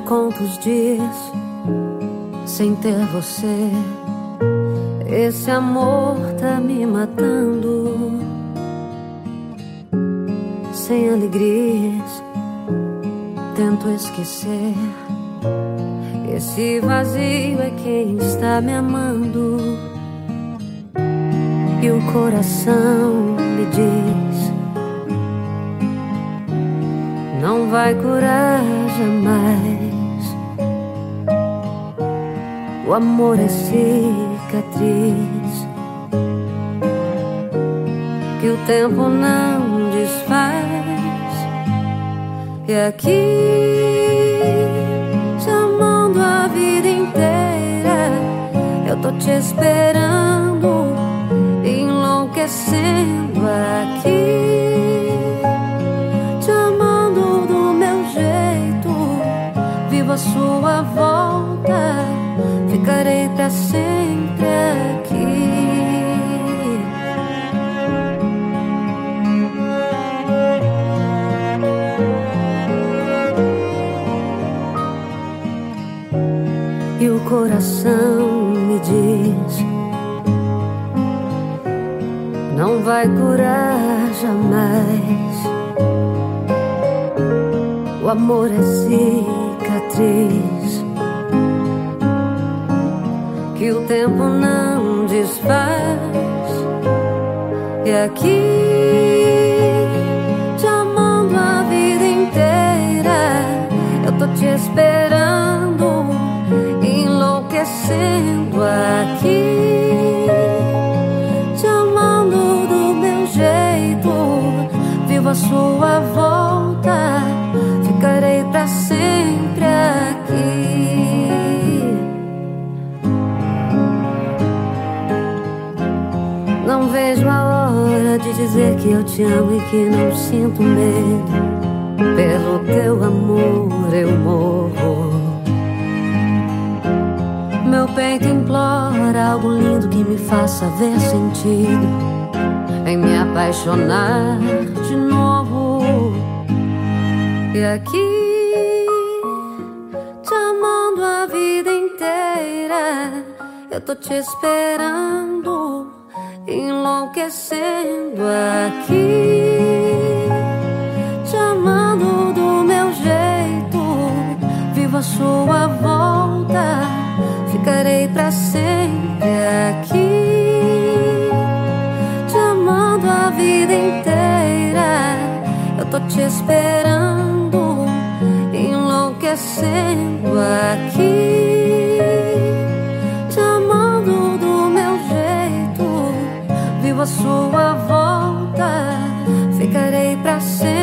conto os dias sem ter você. Esse amor tá me matando. Sem alegrias, tento esquecer. Esse vazio é quem está me amando. E o coração me diz: não vai curar jamais. O amor é cicatriz que o tempo não desfaz. E aqui, te amando a vida inteira, eu tô te esperando, enlouquecendo aqui. Te amando do meu jeito, vivo a sua volta, ficarei pra sempre aqui. E o coração me diz: não vai curar jamais. O amor é cicatriz que o tempo não desfaz. E aqui, te amando a vida inteira, eu tô te esperando, enlouquecendo aqui. Te amando do meu jeito, vivo a sua volta, ficarei pra sempre aqui. Não vejo a hora de dizer que eu te amo e que não sinto medo. Pelo teu amor eu morro. Meu peito implora algo lindo que me faça ver sentido em me apaixonar de novo. E aqui, te amando a vida inteira, eu tô te esperando, enlouquecendo aqui. Te amando do meu jeito, vivo a sua volta, ficarei pra sempre aqui. Te amando a vida inteira, eu tô te esperando, enlouquecendo aqui. Te amando do meu jeito, vivo a sua volta, ficarei pra sempre